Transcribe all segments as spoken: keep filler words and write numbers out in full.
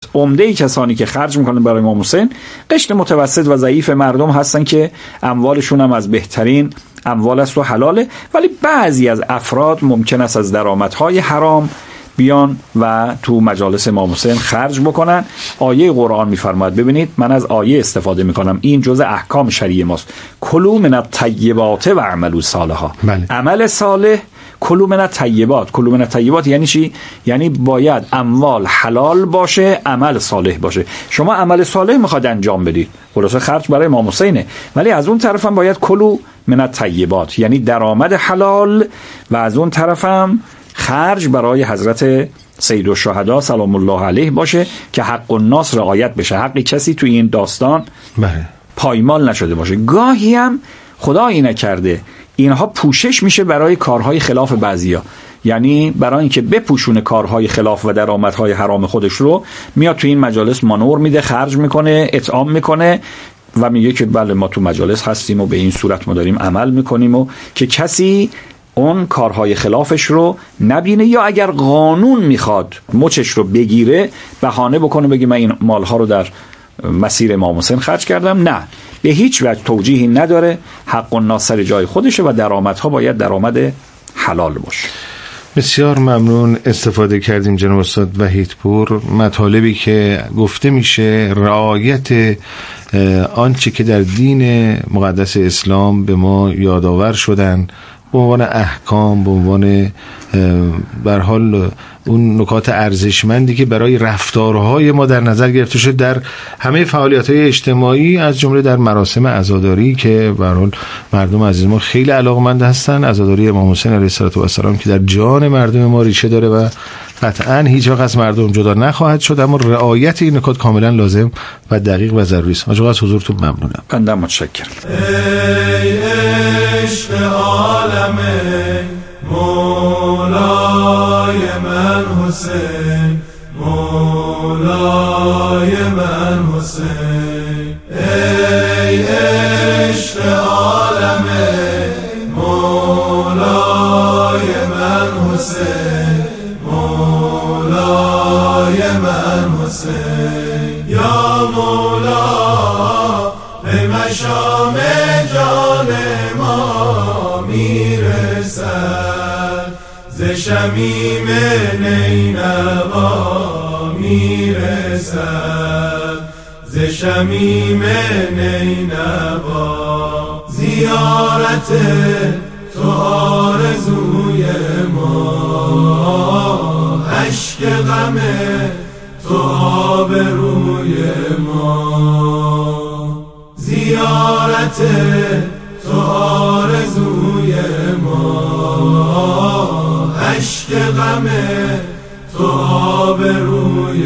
عمده کسانی که خرج میکنن برای امام حسین قشر متوسط و ضعیف مردم هستن که اموالشون هم از بهترین اموال است و حلاله، ولی بعضی از افراد ممکن است از درآمدهای حرام بیان و تو مجالس امام حسین خرج بکنن. آیه قرآن میفرماید، ببینید من از آیه استفاده میکنم، این جزء احکام شرعی ماست، کلوا من الطیبات و اعملوا صالحا. عمل صالح، کلوا من الطیبات. کلوا من الطیبات یعنی چی؟ یعنی باید اموال حلال باشه، عمل صالح باشه. شما عمل صالح میخواد انجام بدید، خلاصه خرج برای امام حسینه، ولی از اون طرف هم باید کلوا من الطیبات، یعنی درآمد حلال، و از اون طرف هم خرج برای حضرت سید الشهدا سلام الله علیه باشه که حق الناس رعایت بشه، حق کسی توی این داستان بله. پایمال نشده باشه. گاهی هم خدایی نکرده اینها پوشش میشه برای کارهای خلاف بعضیا، یعنی برای اینکه بپوشونه کارهای خلاف و درآمدهای حرام خودش رو، میاد توی این مجالس مانور میده، خرج میکنه، اطعام میکنه و میگه که بله ما تو مجالس هستیم و به این صورت ما داریم عمل میکنیم، و که کسی اون کارهای خلافش رو نبینه، یا اگر قانون میخواد مچش رو بگیره بهانه بکنه بگه من این مالها رو در مسیر امام حسین خرج کردم. نه، به هیچ وجه توجیهی نداره، حق الناس سر جای خودشه و درآمدها باید درآمد حلال باشه. بسیار ممنون، استفاده کردیم جناب استاد وحیدپور. مطالبی که گفته میشه رعایت آنچه که در دین مقدس اسلام به ما یادآور شدن به عنوان احکام، به عنوان به هر حال اون نکات ارزشمندی که برای رفتارهای ما در نظر گرفته شد در همه فعالیت‌های اجتماعی، از جمله در مراسم عزاداری که به هر حال مردم عزیز ما خیلی علاقه‌مند هستن. عزاداری امام حسین علیه السلام که در جان مردم ما ریشه داره و قطعاً هیچ وقت از مردم جدا نخواهد شد، اما رعایت این نکات کاملا لازم و دقیق و ضروری است. آقا از حضورتون ممنونم. بنده متشکرم. ای عشق عالم مولای من حسین، مولای من حسین، ای عشق عالم مولای من حسین، مولای من حسین، یا مولا به مشام جان ما میرسد، ز شمیم نینوا میرسد، ز شمیم نینوا. زیارت تو آرزوی ما، اشک غم تو آبروی ما. زیارت تو آرزوی ما، اشک غم تو آبروی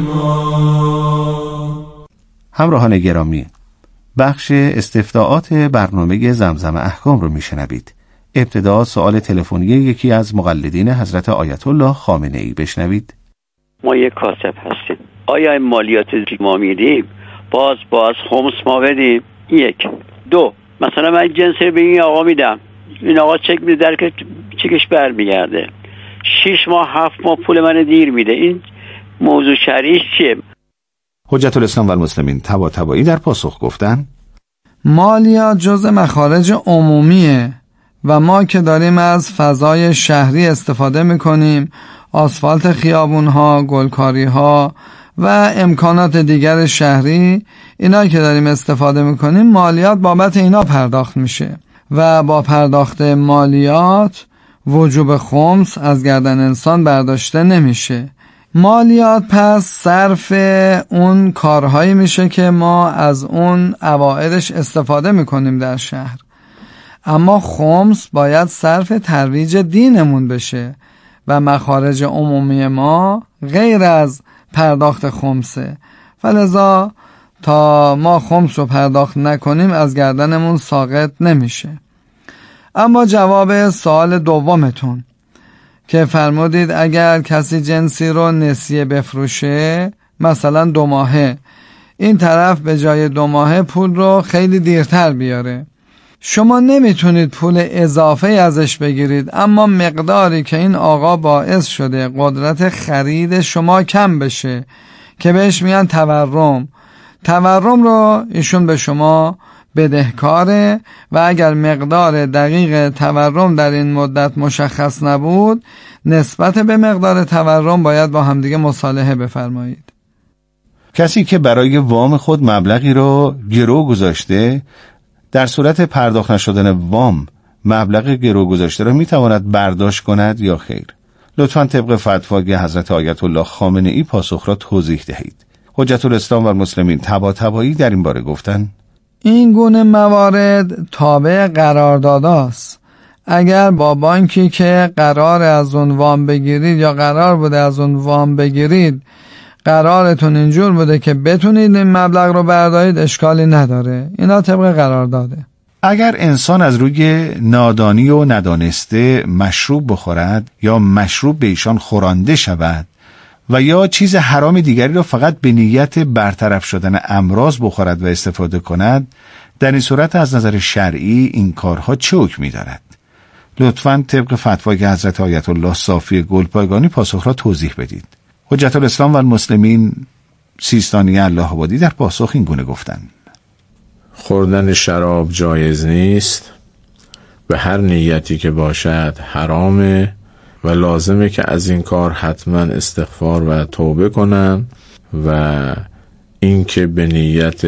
ما. همراهان گرامی، بخش استفتاءات برنامه زمزم احکام رو میشنوید. ابتدا سوال تلفنی یکی از مقلدین حضرت آیت الله خامنه ای بشنوید. ما یک کاسب هستیم، آیا این مالیات ما میدیم باز باز خمس ما بدیم؟ یک. دو، مثلا من جنسی به این آقا میدم، این آقا چک میده در که چکش برمیگرده، شش ماه هفت ماه پول من دیر میده، این موضوع شرعیش چیه؟ حجت الاسلام و المسلمین طباطبایی در پاسخ گفتن مالیات جزء مخارج عمومیه و ما که داریم از فضای شهری استفاده میکنیم، آسفالت خیابونها، گلکاریها و امکانات دیگر شهری، اینا که داریم استفاده میکنیم مالیات بابت اینا پرداخت میشه و با پرداخت مالیات وجوب خمس از گردن انسان برداشته نمیشه. مالیات پس صرف اون کارهایی میشه که ما از اون اوائلش استفاده میکنیم در شهر، اما خمس باید صرف ترویج دینمون بشه و مخارج عمومی ما غیر از پرداخت خمسه، فلذا تا ما خمس رو پرداخت نکنیم از گردنمون ساقط نمیشه. اما جواب سوال دومتون که فرمودید اگر کسی جنسی رو نسیه بفروشه، مثلا دو ماهه، این طرف به جای دو ماهه پول رو خیلی دیرتر بیاره، شما نمیتونید پول اضافه ازش بگیرید، اما مقداری که این آقا باعث شده قدرت خرید شما کم بشه که بهش میگن تورم. تورم رو ایشون به شما بدهکاره و اگر مقدار دقیق تورم در این مدت مشخص نبود، نسبت به مقدار تورم باید با همدیگه مصالحه بفرمایید. کسی که برای وام خود مبلغی رو گرو گذاشته، در صورت پرداخت نشدن وام مبلغ گرو گذاشته را میتواند برداشت کند یا خیر؟ لطفاً طبق فتوای حضرت آیت الله خامنه ای پاسخ را توضیح دهید. حجت الاسلام و المسلمین طباطبایی در این باره گفتن این گونه موارد تابع قرارداداست. اگر با بانکی که قرار از اون وام بگیرید یا قرار بوده از اون وام بگیرید قرارتون اینجور بوده که بتونید این مبلغ رو بردارید، اشکالی نداره. اینا طبق قرارداده. اگر انسان از روی نادانی و ندانسته مشروب بخورد یا مشروب به ایشان خورانده شود و یا چیز حرام دیگری را فقط به نیت برطرف شدن امراض بخورد و استفاده کند، در این صورت از نظر شرعی این کارها چه حکمی دارد؟ لطفاً طبق فتوای حضرت آیت الله صافی گلپایگانی پاسخ را توضیح بدید. حجت الاسلام و المسلمین سیستانی الله آبادی در پاسخ این گونه گفتند: خوردن شراب جایز نیست، به هر نیتی که باشد حرامه و لازمه که از این کار حتما استغفار و توبه کنن و این که به نیت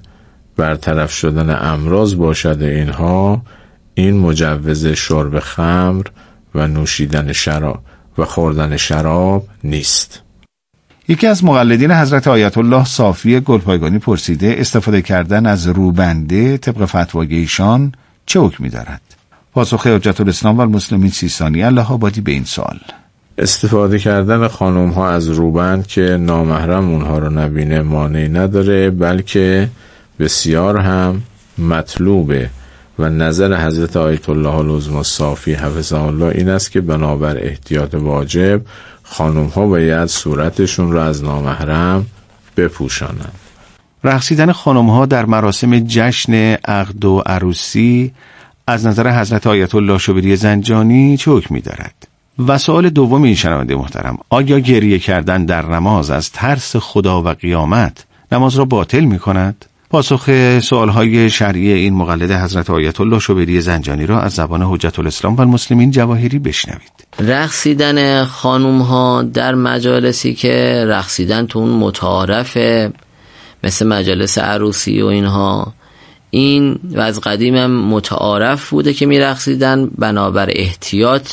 برطرف شدن امراض باشد اینها، این مجوز شرب خمر و نوشیدن شراب و خوردن شراب نیست. یکی از مقلدین حضرت آیت الله صافی گلپایگانی پرسیده استفاده کردن از روبنده طبق فتوای ایشان چه حکمی دارد؟ پاسخ حجت الاسلام و المسلمین سیستانی الله آبادی به این سوال: استفاده کردن خانم ها از روبند که نامحرم اونها رو نبینه مانعی نداره، بلکه بسیار هم مطلوبه و نظر حضرت آیت الله العظمی صافی حفظه الله این است که بنابر احتیاط واجب خانم ها باید صورتشون رو از نامحرم بپوشانند. رقصیدن خانم ها در مراسم جشن عقد و عروسی از نظر حضرت آیت الله شبیری زنجانی چه حکمی دارد؟ و سوال دوم این شنونده محترم: آیا گریه کردن در نماز از ترس خدا و قیامت نماز را باطل می کند؟ پاسخ سوالهای شرعی این مقلد حضرت آیت الله شبیری زنجانی را از زبان حجت الاسلام و المسلمین جواهری بشنوید. رقصیدن خانوم ها در مجالسی که رقصیدن تو اون متعارفه، مثل مجالس عروسی و اینها، این و از قدیم هم متعارف بوده که می رقصیدن، بنابر احتیاط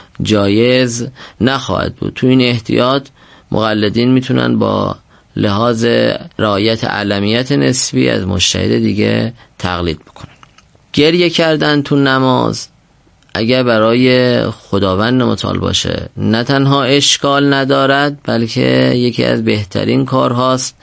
جایز نخواهد بود. تو این احتیاط مقلدین میتونن با لحاظ رعایت علمیت نسبی از مجتهد دیگه تقلید بکنن. گریه کردن تو نماز اگر برای خداوند متعال باشه نه تنها اشکال ندارد، بلکه یکی از بهترین کارهاست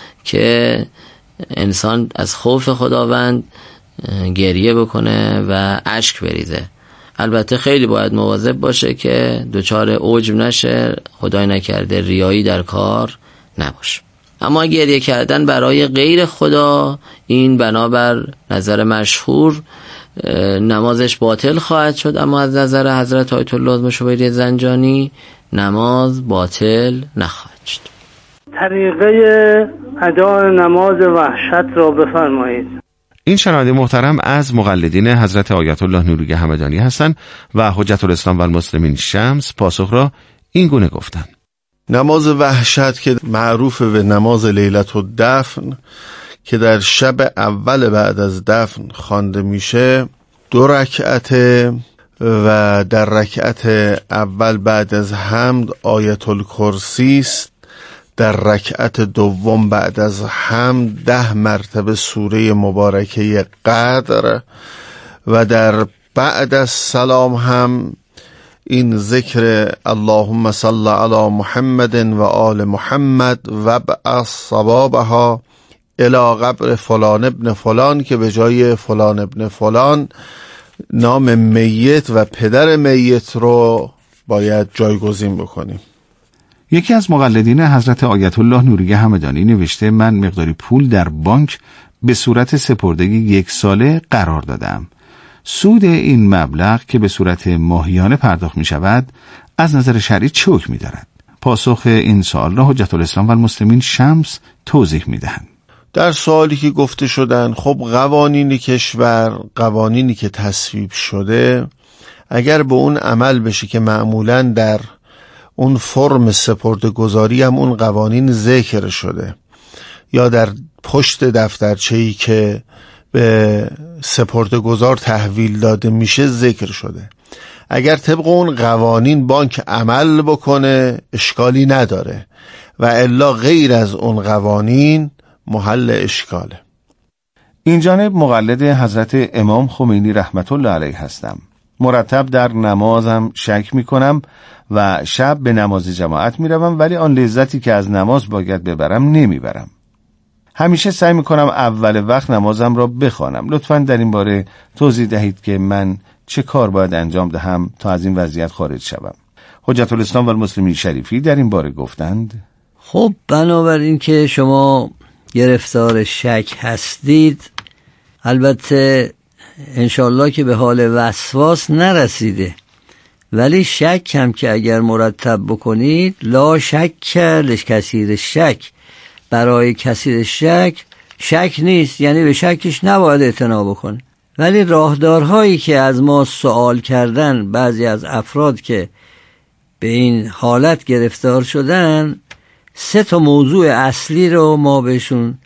که انسان از خوف خداوند گریه بکنه و اشک بریزه. البته خیلی باید مواظب باشه که دچار عجب نشه، خدای نکرده ریایی در کار نباشه. اما گریه کردن برای غیر خدا، این بنابر نظر مشهور نمازش باطل خواهد شد، اما از نظر حضرت آیت الله شبیری زنجانی نماز باطل نخواهد شد. طریقه ادای نماز وحشت را بفرمایید. این شنونده محترم از مقلدین حضرت آیت الله نوری همدانی هستند و حجت الاسلام و المسلمین شمس پاسخ را این گونه گفتند: نماز وحشت که معروف به نماز لیلت الدفن که در شب اول بعد از دفن خوانده میشه، دو رکعته و در رکعت اول بعد از حمد آیت الکرسی است، در رکعت دوم بعد از حمد ده مرتبه سوره مبارکه قدر و در بعد از سلام هم این ذکر اللهم صل علی محمد و آل محمد و بعث ثوابها الی قبر فلان ابن فلان که به جای فلان ابن فلان نام میت و پدر میت رو باید جایگزین بکنیم. یکی از مقلدین حضرت آیت الله نوری همدانی نوشته: من مقداری پول در بانک به صورت سپردگی یک ساله قرار دادم. سود این مبلغ که به صورت ماهیانه پرداخت می شود از نظر شرعی چه حکمی دارد؟ پاسخ این سوال را حجت الاسلام و المسلمین شمس توضیح میدهند. در سوالی که گفته شدن، خب قوانین کشور، قوانینی که تصویب شده، اگر به اون عمل بشه که معمولاً در اون فرم سپرده‌گذاری هم اون قوانین ذکر شده یا در پشت دفترچه‌ای که به سپرده‌گذار تحویل داده میشه ذکر شده، اگر طبق اون قوانین بانک عمل بکنه اشکالی نداره و الا غیر از اون قوانین محل اشکاله. این جانب مقلد حضرت امام خمینی رحمت الله علیه هستم. مرتب در نمازم شک میکنم و شب به نماز جماعت میروم، ولی آن لذتی که از نماز باید ببرم نمیبرم. همیشه سعی میکنم اول وقت نمازم را بخوانم. لطفاً در این باره توضیح دهید که من چه کار باید انجام دهم تا از این وضعیت خارج شوم. حجت الاسلام و المسلمین شریفی در این باره گفتند: خب بنابراین که شما گرفتار شک هستید، البته انشالله که به حال وسواس نرسیده، ولی شک هم که اگر مرتب بکنید، لا شک لکثیر شک، برای کثیر شک شک نیست، یعنی به شکش نباید اعتنا بکنه. ولی راهدارهایی که از ما سوال کردن بعضی از افراد که به این حالت گرفتار شدن، سه تا موضوع اصلی رو ما بهشون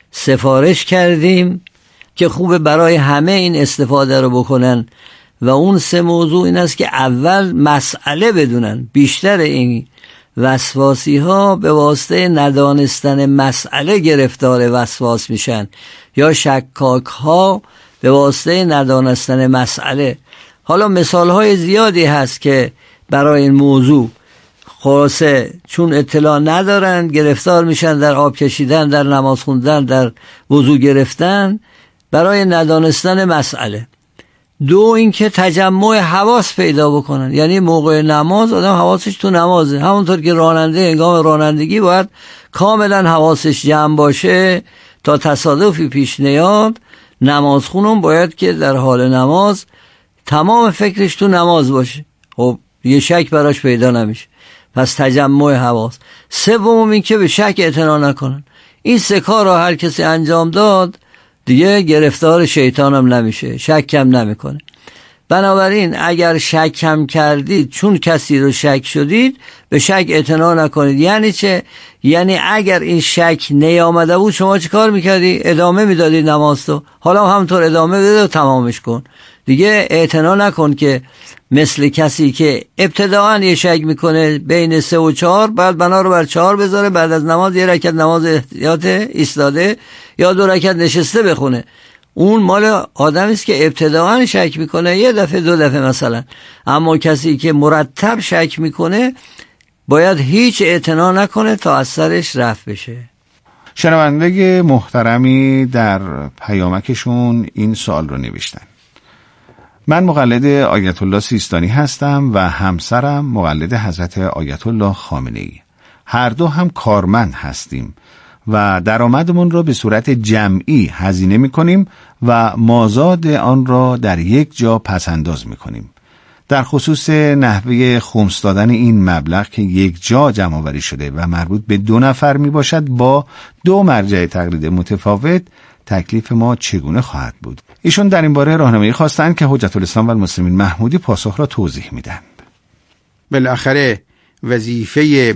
سفارش کردیم که خوبه برای همه این استفاده رو بکنن و اون سه موضوع این است که اول مسئله بدونن. بیشتر این وسواسی ها به واسطه ندانستن مسئله گرفتار وسواس میشن یا شکاک ها به واسطه ندانستن مسئله. حالا مثال های زیادی هست که برای این موضوع خلاصه چون اطلاع ندارن گرفتار میشن در آب کشیدن، در نماز خوندن، در وضو گرفتن برای ندانستن مسئله. دو اینکه تجمع حواس پیدا بکنن، یعنی موقع نماز آدم حواسش تو نمازه، همونطور که راننده هنگام رانندگی باید کاملا حواسش جمع باشه تا تصادفی پیش نیاد، نمازخونم باید که در حال نماز تمام فکرش تو نماز باشه. خب یه شک براش پیدا نمیشه، پس تجمع حواس. سوم این که به شک اعتنا نکنن. این سه کار را هر کسی انجام داد دیگه گرفتار شیطان هم نمیشه، شک هم نمیکنه. بنابراین اگر شک هم کردید، چون کسی رو شک شدید، به شک اعتنا نکنید. یعنی چه؟ یعنی اگر این شک نیامده بود شما چه کار میکردی؟ ادامه میدادی نماز تو. حالا همونطور ادامه بده و تمامش کن. دیگه اعتنا نکن که مثل کسی که ابتداعا یه شک میکنه بین سه و چهار، بعد بنا رو بر چهار بذاره، بعد از نماز یه رکعت نماز احتیاط ایستاده یا دو رکعت نشسته بخونه. اون مال آدمی است که ابتداعا شک میکنه، یه دفعه دو دفعه مثلا. اما کسی که مرتب شک میکنه باید هیچ اعتنا نکنه تا از سرش رفع بشه. شنونده محترمی در پیامکشون این سوال رو نوشتن: من مقلد آیت الله سیستانی هستم و همسرم مقلد حضرت آیت الله خامنه ای. هر دو هم کارمند هستیم و درآمدمون را به صورت جمعی هزینه می‌کنیم و مازاد آن را در یک جا پس‌انداز می‌کنیم. در خصوص نحوه خمس دادن این مبلغ که یک جا جمع‌آوری شده و مربوط به دو نفر میباشد، با دو مرجع تقلید متفاوت تکلیف ما چگونه خواهد بود؟ ایشون در این باره راهنمایی خواستند که حجت الاسلام و المسلمین محمودی پاسخ را توضیح میدن. بالاخره وظیفه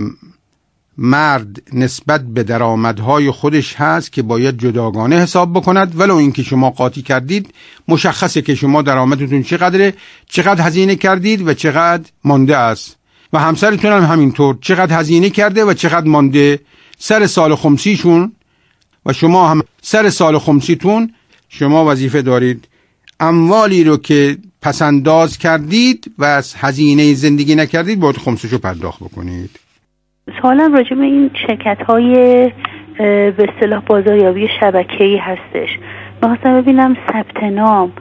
مرد نسبت به درآمدهای خودش هست که باید جداگانه حساب بکند. ولو اینکه شما قاطی کردید، مشخصه که شما درآمدتون چقدره، چقدر هزینه کردید و چقدر مانده است، و همسرتون هم همینطور چقدر هزینه کرده و چقدر مانده سر سال خمسیشون، و شما هم سر سال خمسیتون شما وظیفه دارید اموالی رو که پسنداز کردید و از هزینه زندگی نکردید باید خمسشو پرداخت بکنید. سوالم راجع به این شرکت‌های به اصطلاح بازاریابی شبکه‌ای هستش. می‌خواستم ببینم ثبت نام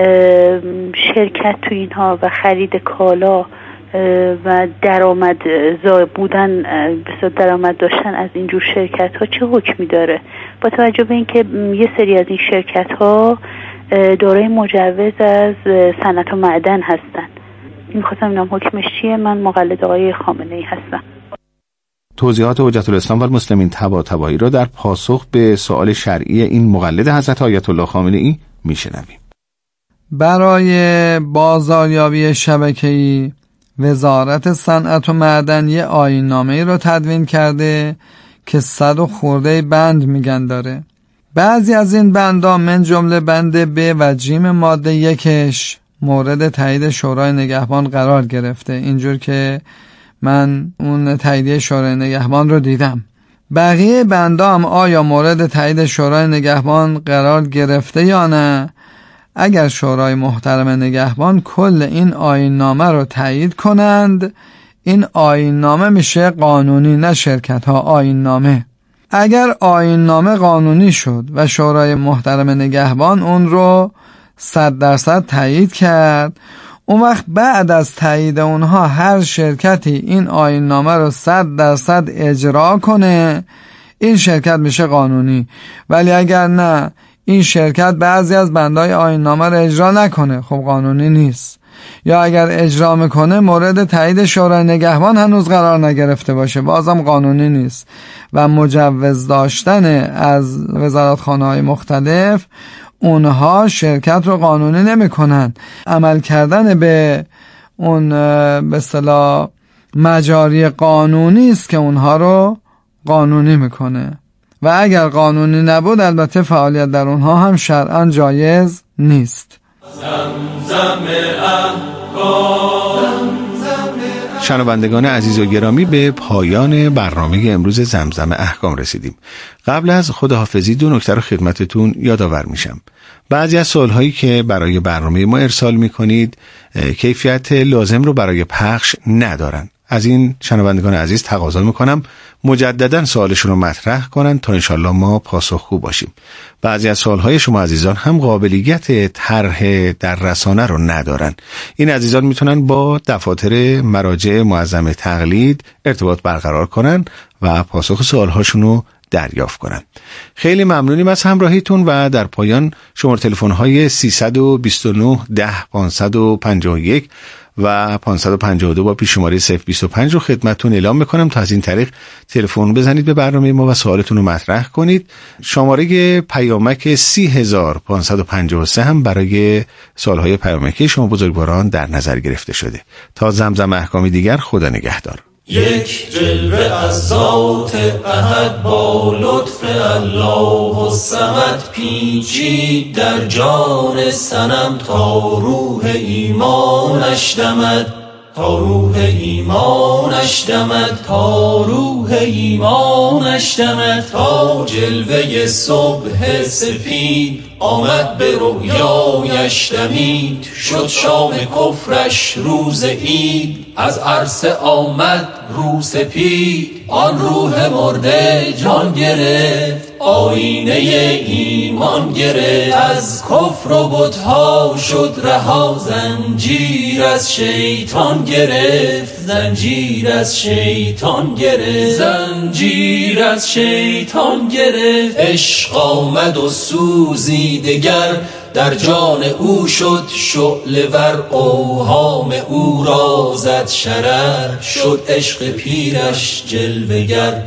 شرکت تو اینها و خرید کالا و درآمد زای بودن، بسیار درآمد داشتن از اینجور شرکت‌ها چه حکمی داره؟ با توجه به اینکه یه سری از این شرکت‌ها دارای مجوز از صنعت و معدن هستن. می‌خواستم ببینم حکمش چیه. من مقلد آقای خامنه‌ای هستم. توضیحات حجت الاسلام و المسلمین طباطبایی را در پاسخ به سوال شرعی این مقلد حضرت آیت الله خامنه‌ای میشنویم. برای بازاریابی شبکه‌ای وزارت صنعت و معدن یه آیین‌نامه‌ای رو تدوین کرده که صد و خورده بند میگن داره. بعضی از این بندها من جمله بند ب و جیم ماده یکش مورد تایید شورای نگهبان قرار گرفته، اینجور که من اون تایید شورای نگهبان رو دیدم. بقیه بندها هم آیا مورد تایید شورای نگهبان قرار گرفته یا نه؟ اگر شورای محترم نگهبان کل این آیین‌نامه رو تایید کنند، این آیین‌نامه میشه قانونی، نه شرکت ها آیین‌نامه. اگر آیین‌نامه قانونی شد و شورای محترم نگهبان اون رو صد درصد تایید کرد، اون وقت بعد از تایید اونها هر شرکتی این آیین‌نامه رو صد درصد اجرا کنه، این شرکت میشه قانونی. ولی اگر نه، این شرکت بعضی از بندهای آیین‌نامه رو اجرا نکنه، خب قانونی نیست. یا اگر اجرا میکنه مورد تایید شورای نگهبان هنوز قرار نگرفته باشه، بازم قانونی نیست. و مجوز داشتن از وزارتخانه‌های مختلف، اونها شرکت رو قانونی نمیکنن. عمل کردن به اون به اصطلاح مجاری قانونی است که اونها رو قانونی میکنه. و اگر قانونی نبود البته فعالیت در اونها هم شرعاً جایز نیست. شنوندگان عزیز و گرامی، به پایان برنامه امروز زمزم احکام رسیدیم. قبل از خداحافظی دو نکته رو خدمتتون یادآور میشم. بعضی از سوالهایی که برای برنامه ما ارسال میکنید کیفیت لازم رو برای پخش ندارن. از این شنوندگان عزیز تقاضا میکنم مجددا سوالشون رو مطرح کنن تا انشالله ما پاسخگو باشیم. بعضی از سوالهای شما عزیزان هم قابلیت طرح در رسانه رو ندارن. این عزیزان میتونن با دفاتر مراجع معظم تقلید ارتباط برقرار کنن و پاسخ سوالهاشون رو دریافت کنن. خیلی ممنونیم از همراهیتون و در پایان شماره تلفن های سیصد و بیست و نه ده پانصد و پنجاه و یک و پانصد و پنجاه و دو با پیش شماره صفر بیست و پنج رو خدمتتون اعلام میکنم تا از این طریق تلفن بزنید به برنامه ما و سوالتون رو مطرح کنید. شماره پیامک سی هزار پانصد و پنجاه و سه هم برای سوالهای پیامکی شما بزرگواران در نظر گرفته شده. تا زمزم احکامی دیگر، خدا نگهدار. یک جلوه از ذات احد با لطف الله الصمد پیچید در جان صنم تا روح ایمانش دمد، تا روح ایمانش دمد، تا روح ایمانش دمد، تا جلوه صبح سفید آمد به رویایش دمید، شد شام کفرش روز عید، از عرصه آمد رو سپید، آن روح مرده جان گرفت، آینه ایمان گرفت، از کفر و بت‌ها شد رها، زنجیر از شیطان گرفت، زنجیر از شیطان گرفت، زنجیر از شیطان گرفت، عشق آمد و سوزی دگر در جان او شد شعله ور، اوهام او را زد شرر، شد عشق پیرش جلوگر.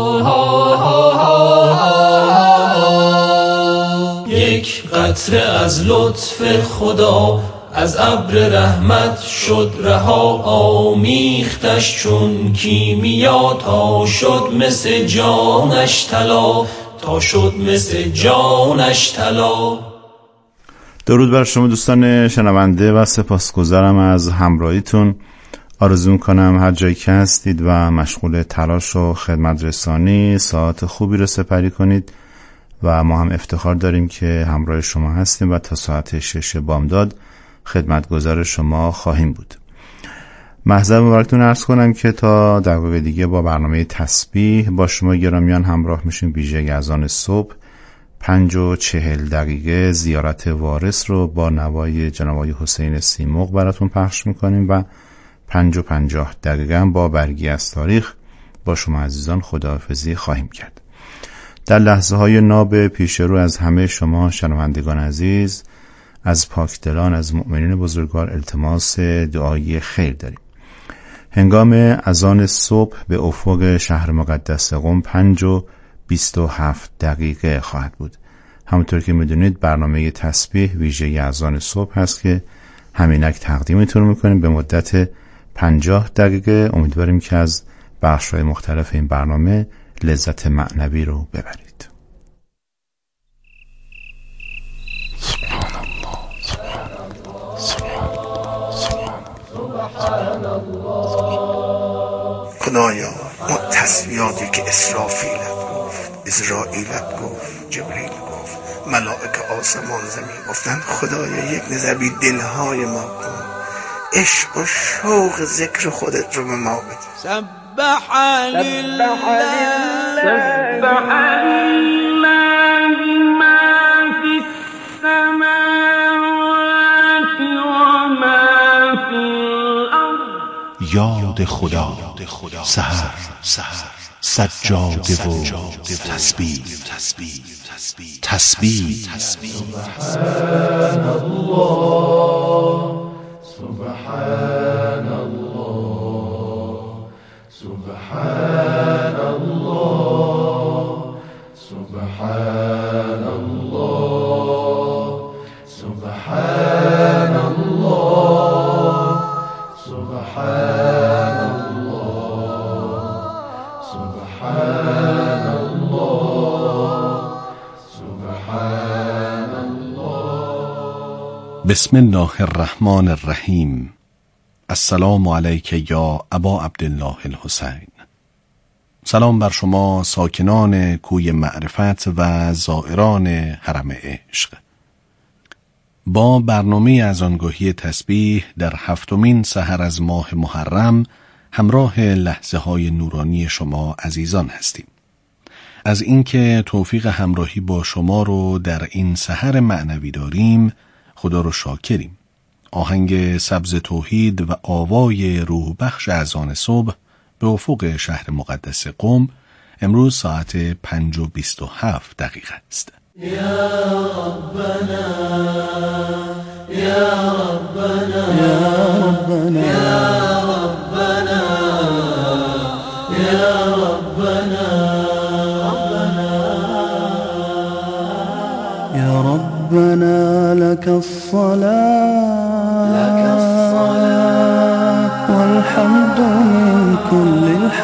یک قطره از لطف خدا از ابر رحمت شد رها، آمیختش چون کیمیا تا شد مثل جانش طلا، تا شد مثل جانش طلا. درود بر شما دوستان شنونده و سپاسگزارم از همراهیتون. آرزو میکنم هر جایی که هستید و مشغول تلاش و خدمت رسانی ساعت خوبی رو سپری کنید و ما هم افتخار داریم که همراه شما هستیم و تا ساعت شش بامداد خدمتگزار شما خواهیم بود. محضر مبارکتون عرض کنم که تا دقیقه دیگه با برنامه تسبیح با شما گرامیان همراه میشیم. ویژه از آن صبح پنج و چهل دقیقه زیارت وارث رو با نوای جناب آقای حسین سیمرغ براتون پخش میکنیم و پنج و پنجاه دقیقه هم با برگی از تاریخ با شما عزیزان خداحافظی خواهیم کرد. در لحظه های ناب پیش رو از همه شما شنوندگان عزیز، از پاکدلان، از مؤمنین بزرگوار التماس دعای خیر داریم. هنگام اذان صبح به افق شهر مقدس قم پنج و بیست و هفت دقیقه خواهد بود. همونطور که میدونید برنامه تسبیح ویژه اذان صبح هست که همینک تقدیمتون میکنیم به مدت پنجاه دقیقه. امیدواریم که از بخش‌های مختلف این برنامه لذت معنوی رو ببرید. سبحان الله سبحان الله سبحان الله. خدایا اون تسبیحاتی که اسرافیلت گفت، اسرائیلت گفت، جبریل گفت، ملائکه آسمان زمین گفتن، خدایا یک نظر بی دلهای ما کن، عشق و شوق ذکر خودت رو به ما بده. سبح لله سبح لله ما فی السماوات و ما فی الارض. یاد خدا، سحر، سجاده و تسبیح، تسبیح. سبحان الله سبحان الله سبحان الله سبحان الله سبحان الله سبحان الله سبحان الله سبحان الله. بسم الله الرحمن الرحیم. السلام علیک یا ابا عبدالله الحسین. سلام بر شما ساکنان کوی معرفت و زائران حرم عشق. با برنامه اذانگاهی تسبیح در هفتمین سحر از ماه محرم همراه لحظه های نورانی شما عزیزان هستیم. از اینکه توفیق همراهی با شما رو در این سحر معنوی داریم خدا رو شاکریم. آهنگ سبز توحید و آوای روح بخش اذان صبح به افق شهر مقدس قم امروز ساعت پنج و بیست و هفت دقیقه است. یا ربنا یا ربنا یا ربنا یا ربنا یا ربنا لك الصلاة لك الصلاة والحمد من كل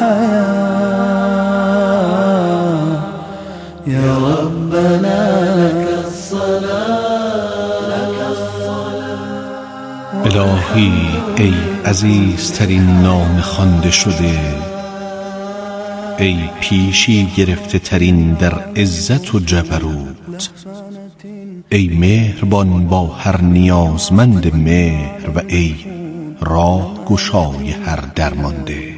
الحياة. يا ربنا لك الصلاة لك الصلاة. الهی ای عزیزترین نام خوانده شده، ای پیشی گرفته ترین در عزت و جبروت، ای مهربان با هر نیازمند مهر و ای راه گشای هر درمانده،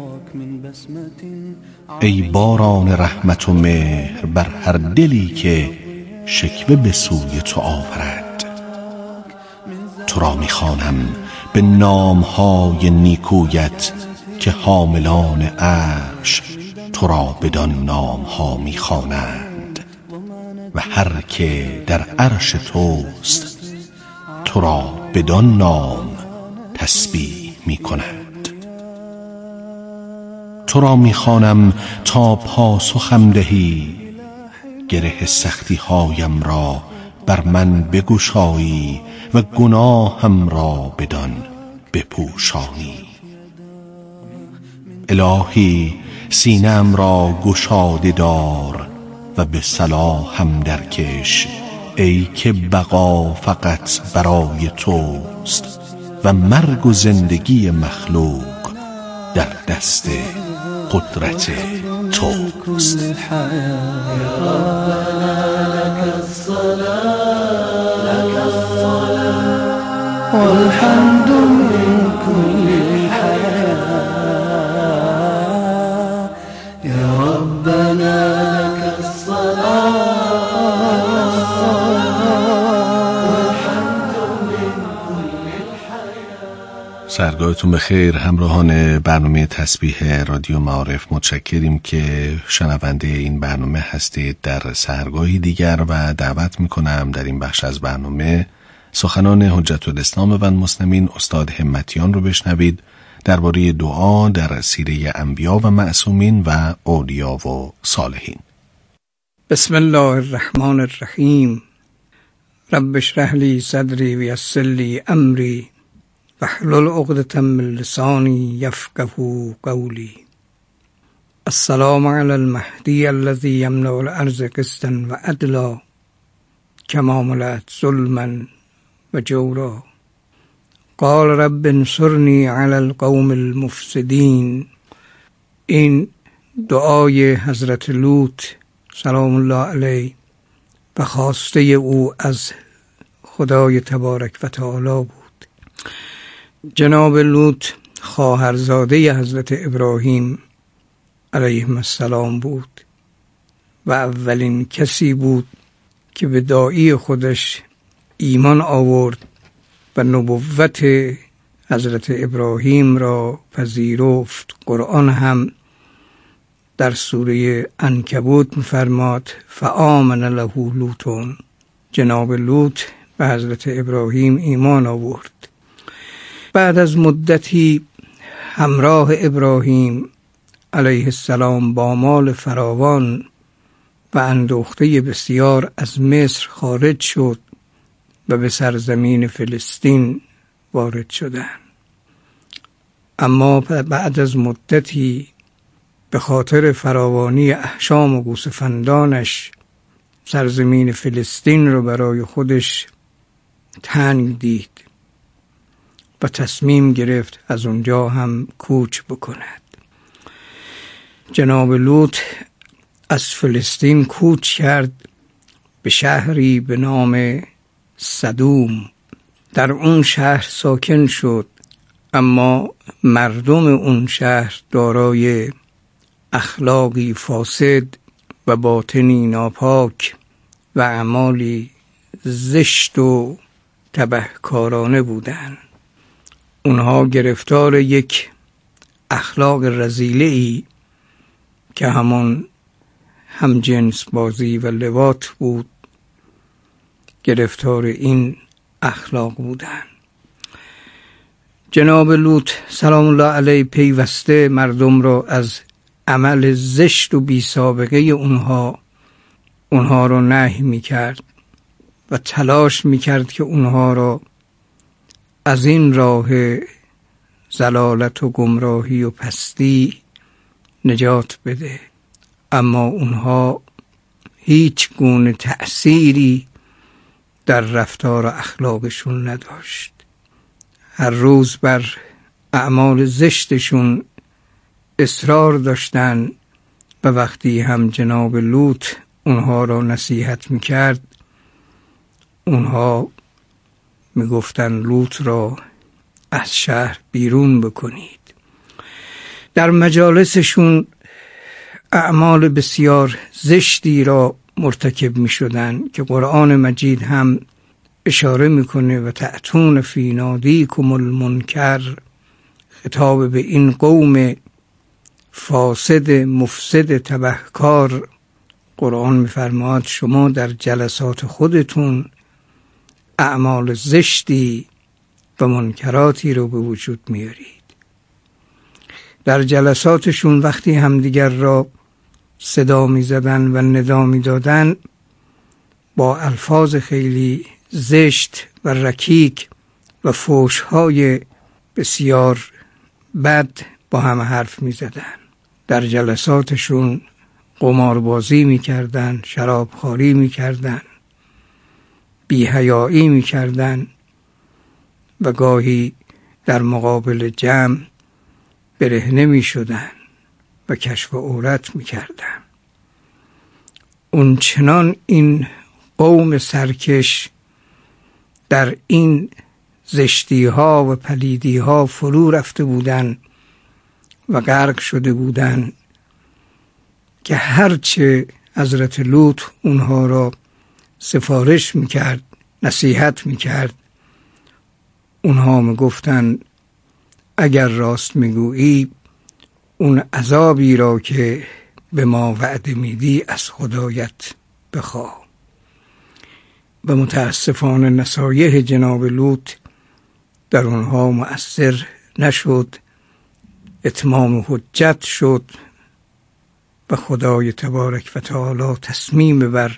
ای باران رحمت و مهر بر هر دلی که شکوه به سوی تو آورد. تو را می‌خوانم به نام‌های نیکویت که حاملان عرش تو را بدان نام‌ها می‌خوانند و هر که در عرش توست تو را بدان نام تسبیح می‌کند. تو را می‌خوانم تا پاسخم دهی، گره سختی هایم را بر من بگشایی و گناهم را بدان بپوشانی. الهی سینه‌ام را گشاده دار و به صلاحم درکش، ای که بقا فقط برای توست و مرگ و زندگی مخلوق در دست قدرت توست. يا ربنا لك الصلاة لك الصلاة والحمد من كل الحياة. يا ربنا لك الصلاة والحمد من كل الحياة. سرگاهتون بخیر همراهان برنامه تسبیح رادیو معارف. متشکریم که شنونده این برنامه هستید در سحرگاهی دیگر و دعوت میکنم در این بخش از برنامه سخنان حجت الاسلام و المسلمین استاد همتیان رو بشنوید درباره دعا در سیره انبیا و معصومین و اولیا و صالحین. بسم الله الرحمن الرحیم. رب اشرح لی صدری و یسر لی امری واحلل عقدة من لسانی یفقهوا قولی. السلام علی المهدی الذی یملأ الارض قسطا و عدلا کما ملأت ظلما و جورا. قال رب انصرنی علی القوم المفسدین. این دعای حضرت لوط سلام الله علیه و خواسته او از خدای تبارک و تعالی بود. جناب لوط خواهرزاده حضرت ابراهیم علیه السلام بود و اولین کسی بود که به داعی خودش ایمان آورد و نبوت حضرت ابراهیم را پذیرفت. قرآن هم در سوره عنکبوت می‌فرماد فآمن له لوط. جناب لوط به حضرت ابراهیم ایمان آورد. بعد از مدتی همراه ابراهیم علیه السلام با مال فراوان و اندوخته بسیار از مصر خارج شد و به سرزمین فلسطین وارد شدند. اما بعد از مدتی به خاطر فراوانی احشام و گوسفندانش سرزمین فلسطین رو برای خودش تنگ دید و تصمیم گرفت از اونجا هم کوچ بکند. جناب لوط از فلسطین کوچ کرد به شهری به نام سدوم. در اون شهر ساکن شد، اما مردم اون شهر دارای اخلاقی فاسد و باطنی ناپاک و اعمالی زشت و تبهکارانه بودند. اونها گرفتار یک اخلاق رذیله‌ای که همون هم جنس بازی و لواط بود، گرفتار این اخلاق بودند. جناب لوط سلام الله علیه پیوسته مردم را از عمل زشت و بی سابقه اونها اونها رو نهی میکرد و تلاش میکرد که اونها را از این راه ضلالت و گمراهی و پستی نجات بده. اما اونها هیچ گونه تأثیری در رفتار و اخلاقشون نداشت. هر روز بر اعمال زشتشون اصرار داشتن و وقتی هم جناب لوط اونها را نصیحت میکرد، اونها میگفتن لوط را از شهر بیرون بکنید. در مجالسشون اعمال بسیار زشتی را مرتکب میشدن که قرآن مجید هم اشاره میکنه و تأتون فی نادیکم المنکر. خطاب به این قوم فاسد مفسد تبهکار قرآن میفرماد شما در جلسات خودتون اعمال زشتی و منکراتی رو به وجود میارید. در جلساتشون وقتی همدیگر را صدا میزدن و ندا میدادن با الفاظ خیلی زشت و رکیک و فحش‌های بسیار بد با هم حرف میزدن. در جلساتشون قماربازی میکردن، شرابخواری میکردن، بی‌حیایی میکردن و گاهی در مقابل جمع برهنه میشدن و کشف عورت میکردن. اون چنان این قوم سرکش در این زشتی ها و پلیدی ها فرو رفته بودن و غرق شده بودن که هرچه حضرت لوط اونها را سفارش میکرد، نصیحت میکرد، اونها میگفتن اگر راست میگویی اون عذابی را که به ما وعده میدی از خدایت بخواه. و متاسفانه نصایح جناب لوط در اونها مؤثر نشد اتمام حجت شد و خدای تبارک و تعالی تصمیم بر